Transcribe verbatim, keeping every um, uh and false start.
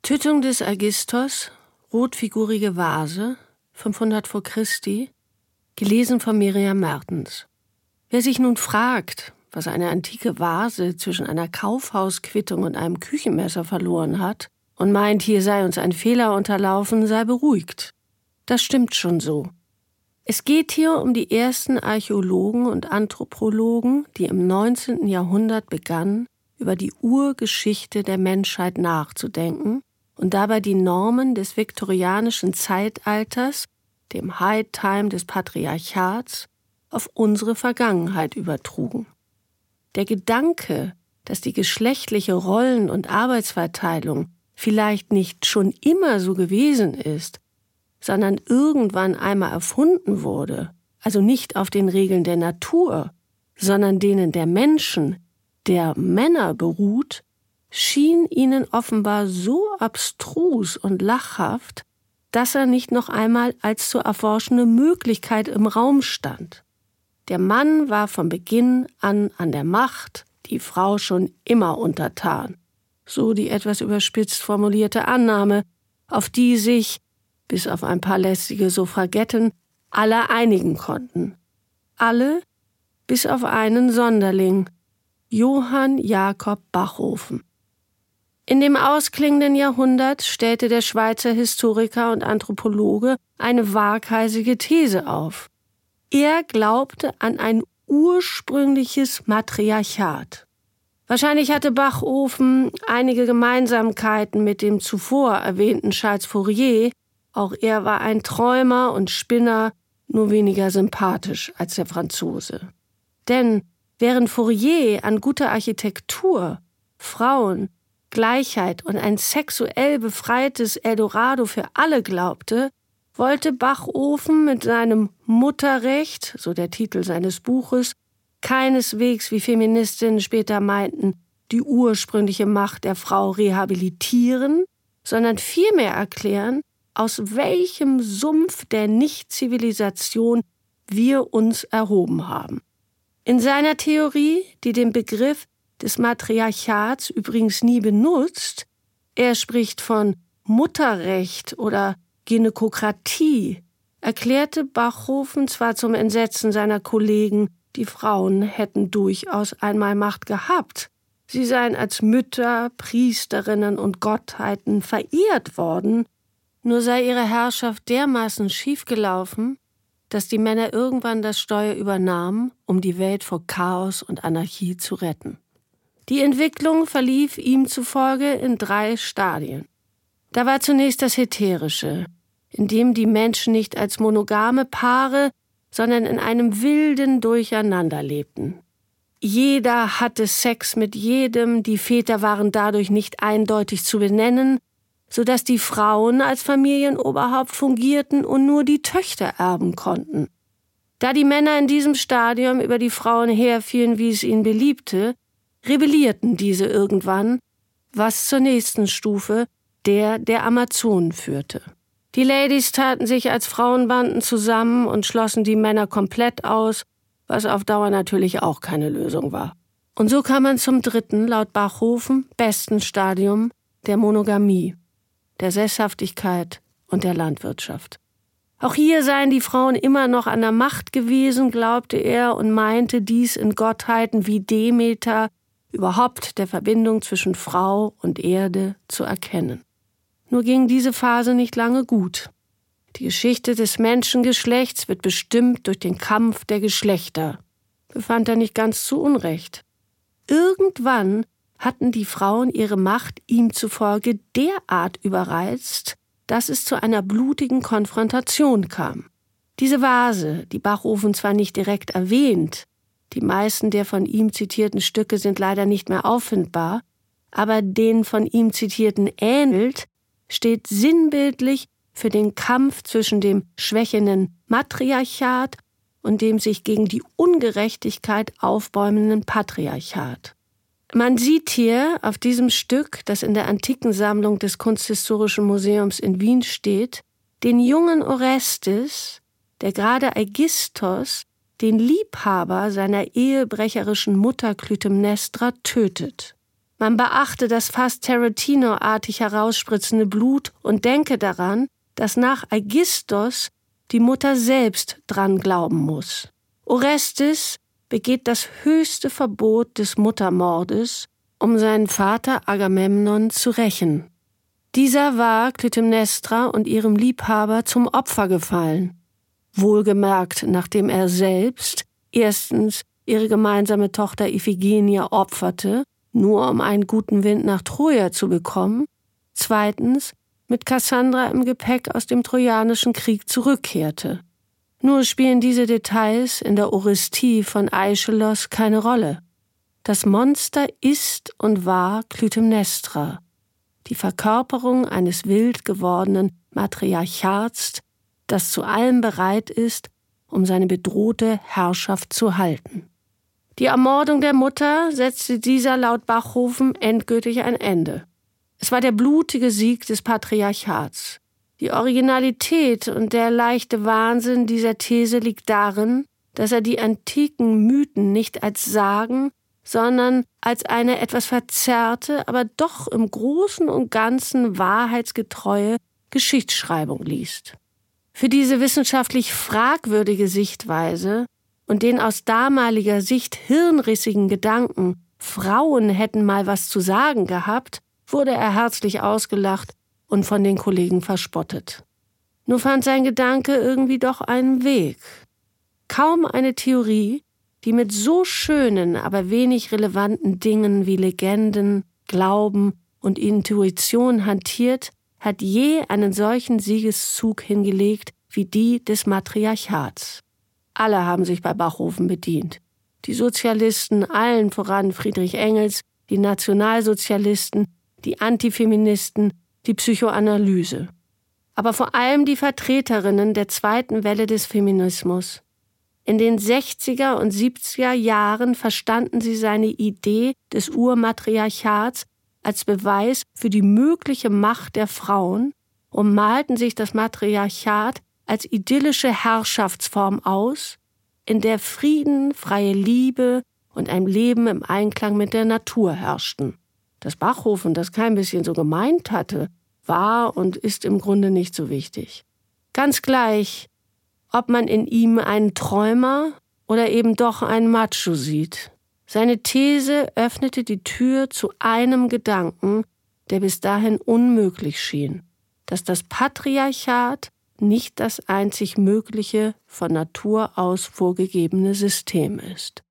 Tötung des Aigisthos, rotfigurige Vase, fünfhundert vor Christi, gelesen von Miriam Mertens. Wer sich nun fragt, was eine antike Vase zwischen einer Kaufhausquittung und einem Küchenmesser verloren hat und meint, hier sei uns ein Fehler unterlaufen, sei beruhigt. Das stimmt schon so. Es geht hier um die ersten Archäologen und Anthropologen, die im neunzehnten Jahrhundert begannen, über die Urgeschichte der Menschheit nachzudenken und dabei die Normen des viktorianischen Zeitalters, dem High Time des Patriarchats, auf unsere Vergangenheit übertrugen. Der Gedanke, dass die geschlechtliche Rollen- und Arbeitsverteilung vielleicht nicht schon immer so gewesen ist, sondern irgendwann einmal erfunden wurde, also nicht auf den Regeln der Natur, sondern denen der Menschen, der Männer beruht, schien ihnen offenbar so abstrus und lachhaft, dass er nicht noch einmal als zu erforschende Möglichkeit im Raum stand. Der Mann war von Beginn an an der Macht, die Frau schon immer untertan. So die etwas überspitzt formulierte Annahme, auf die sich, bis auf ein paar lästige Suffragetten, alle einigen konnten. Alle, bis auf einen Sonderling, Johann Jakob Bachhofen. In dem ausklingenden Jahrhundert stellte der Schweizer Historiker und Anthropologe eine waghalsige These auf. Er glaubte an ein ursprüngliches Matriarchat. Wahrscheinlich hatte Bachhofen einige Gemeinsamkeiten mit dem zuvor erwähnten Charles Fourier. Auch er war ein Träumer und Spinner, nur weniger sympathisch als der Franzose. Denn während Fourier an gute Architektur, Frauen, Gleichheit und ein sexuell befreites Eldorado für alle glaubte, wollte Bachhofen mit seinem Mutterrecht, so der Titel seines Buches, keineswegs, wie Feministinnen später meinten, die ursprüngliche Macht der Frau rehabilitieren, sondern vielmehr erklären, aus welchem Sumpf der Nicht-Zivilisation wir uns erhoben haben. In seiner Theorie, die den Begriff des Matriarchats übrigens nie benutzt, er spricht von Mutterrecht oder Gynäkokratie, erklärte Bachhofen zwar zum Entsetzen seiner Kollegen, die Frauen hätten durchaus einmal Macht gehabt. Sie seien als Mütter, Priesterinnen und Gottheiten verehrt worden, nur sei ihre Herrschaft dermaßen schiefgelaufen, dass die Männer irgendwann das Steuer übernahmen, um die Welt vor Chaos und Anarchie zu retten. Die Entwicklung verlief ihm zufolge in drei Stadien. Da war zunächst das Heterische, in dem die Menschen nicht als monogame Paare, sondern in einem wilden Durcheinander lebten. Jeder hatte Sex mit jedem, die Väter waren dadurch nicht eindeutig zu benennen, sodass die Frauen als Familienoberhaupt fungierten und nur die Töchter erben konnten. Da die Männer in diesem Stadium über die Frauen herfielen, wie es ihnen beliebte, rebellierten diese irgendwann, was zur nächsten Stufe, der der Amazonen, führte. Die Ladies taten sich als Frauenbanden zusammen und schlossen die Männer komplett aus, was auf Dauer natürlich auch keine Lösung war. Und so kam man zum dritten, laut Bachhofen, besten Stadium der Monogamie, der Sesshaftigkeit und der Landwirtschaft. Auch hier seien die Frauen immer noch an der Macht gewesen, glaubte er, und meinte dies in Gottheiten wie Demeter überhaupt der Verbindung zwischen Frau und Erde zu erkennen. Nur ging diese Phase nicht lange gut. Die Geschichte des Menschengeschlechts wird bestimmt durch den Kampf der Geschlechter, befand er nicht ganz zu Unrecht. Irgendwann hatten die Frauen ihre Macht ihm zufolge derart überreizt, dass es zu einer blutigen Konfrontation kam. Diese Vase, die Bachhofen zwar nicht direkt erwähnt, die meisten der von ihm zitierten Stücke sind leider nicht mehr auffindbar, aber den von ihm zitierten ähnelt, steht sinnbildlich für den Kampf zwischen dem schwächenden Matriarchat und dem sich gegen die Ungerechtigkeit aufbäumenden Patriarchat. Man sieht hier auf diesem Stück, das in der Antikensammlung des Kunsthistorischen Museums in Wien steht, den jungen Orestes, der gerade Aigisthos, den Liebhaber seiner ehebrecherischen Mutter Klytämnestra, tötet. Man beachte das fast Tarantino-artig herausspritzende Blut und denke daran, dass nach Aigisthos die Mutter selbst dran glauben muss. Orestes begeht das höchste Verbot des Muttermordes, um seinen Vater Agamemnon zu rächen. Dieser war Klytämnestra und ihrem Liebhaber zum Opfer gefallen. Wohlgemerkt, nachdem er selbst erstens ihre gemeinsame Tochter Iphigenie opferte, nur um einen guten Wind nach Troja zu bekommen, zweitens mit Kassandra im Gepäck aus dem Trojanischen Krieg zurückkehrte. Nur spielen diese Details in der Orestie von Aeschylos keine Rolle. Das Monster ist und war Klytämnestra, die Verkörperung eines wild gewordenen Matriarchats, das zu allem bereit ist, um seine bedrohte Herrschaft zu halten. Die Ermordung der Mutter setzte dieser laut Bachhofen endgültig ein Ende. Es war der blutige Sieg des Patriarchats. Die Originalität und der leichte Wahnsinn dieser These liegt darin, dass er die antiken Mythen nicht als Sagen, sondern als eine etwas verzerrte, aber doch im Großen und Ganzen wahrheitsgetreue Geschichtsschreibung liest. Für diese wissenschaftlich fragwürdige Sichtweise und den aus damaliger Sicht hirnrissigen Gedanken, Frauen hätten mal was zu sagen gehabt, wurde er herzlich ausgelacht und von den Kollegen verspottet. Nur fand sein Gedanke irgendwie doch einen Weg. Kaum eine Theorie, die mit so schönen, aber wenig relevanten Dingen wie Legenden, Glauben und Intuition hantiert, hat je einen solchen Siegeszug hingelegt wie die des Matriarchats. Alle haben sich bei Bachhofen bedient. Die Sozialisten, allen voran Friedrich Engels, die Nationalsozialisten, die Antifeministen, die Psychoanalyse. Aber vor allem die Vertreterinnen der zweiten Welle des Feminismus. In den sechziger und siebziger Jahren verstanden sie seine Idee des Urmatriarchats als Beweis für die mögliche Macht der Frauen und malten sich das Matriarchat als idyllische Herrschaftsform aus, in der Frieden, freie Liebe und ein Leben im Einklang mit der Natur herrschten. Dass Bachhofen das kein bisschen so gemeint hatte, war und ist im Grunde nicht so wichtig. Ganz gleich, ob man in ihm einen Träumer oder eben doch einen Macho sieht. Seine These öffnete die Tür zu einem Gedanken, der bis dahin unmöglich schien, dass das Patriarchat nicht das einzig mögliche, von Natur aus vorgegebene System ist.